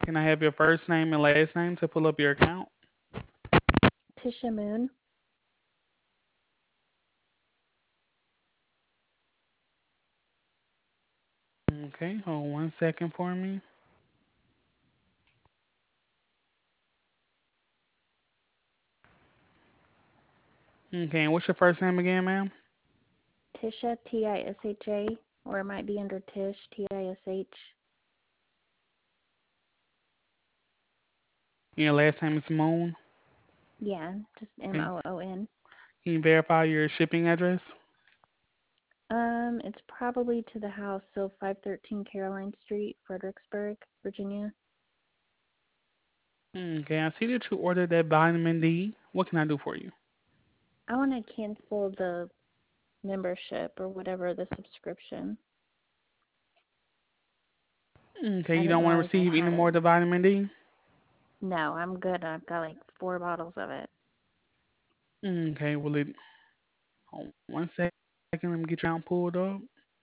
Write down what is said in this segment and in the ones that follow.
Can I have your first name and last name to pull up your account? Tisha Moon. Okay, hold 1 second for me. Okay, and what's your first name again, ma'am? Tisha, Tisha, or it might be under Tish, Tish. Your last name is Moon. Yeah, just Okay. Moon. Can you verify your shipping address? It's probably to the house, so 513 Caroline Street, Fredericksburg, Virginia. Okay, I see that you ordered that vitamin D. What can I do for you? I want to cancel the membership or whatever, the subscription. Okay, I you didn't don't want to realize I receive any had more it. of the vitamin D? No, I'm good. I've got like 4 bottles of it. Okay, well, hold 1 second. Let me get your account pulled up.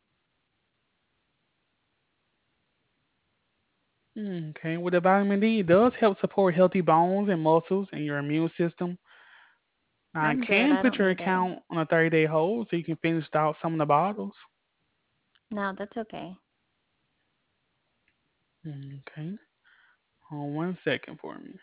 Okay, well, the vitamin D does help support healthy bones and muscles and your immune system. Now, I I'm good. can I put don't your need it. account on a 30-day hold so you can finish out some of the bottles. No, that's okay. Okay, hold 1 second for me.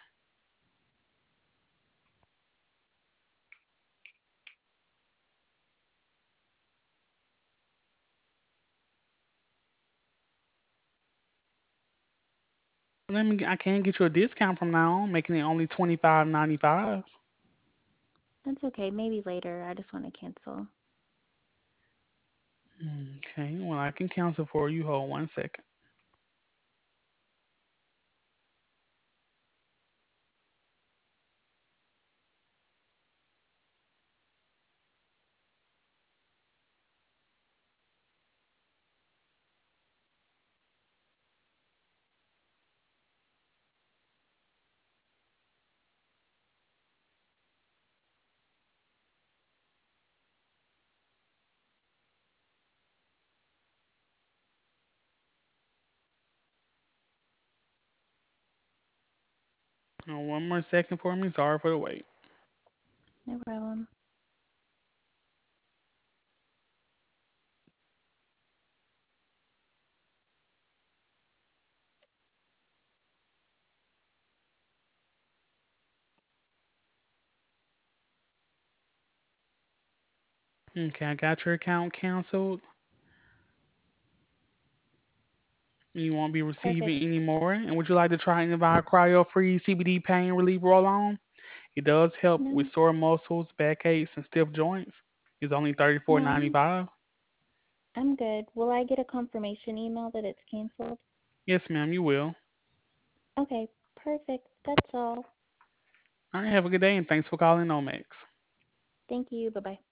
I can get you a discount from now on, making it only 25.95. That's okay. Maybe later. I just want to cancel. Okay, well, I can cancel for you. Hold 1 second. One more second for me. Sorry for the wait. No problem. Okay, I got your account canceled. You won't be Perfect. receiving any more. And would you like to try any of our cryo-free CBD pain relief roll-on? It does help with No, sore muscles, backaches, and stiff joints. It's only no, 34.95. I'm good. Will I get a confirmation email that it's canceled? Yes, ma'am, you will. Okay, perfect. That's all. All right, have a good day, and thanks for calling Omex. Thank you. Bye bye.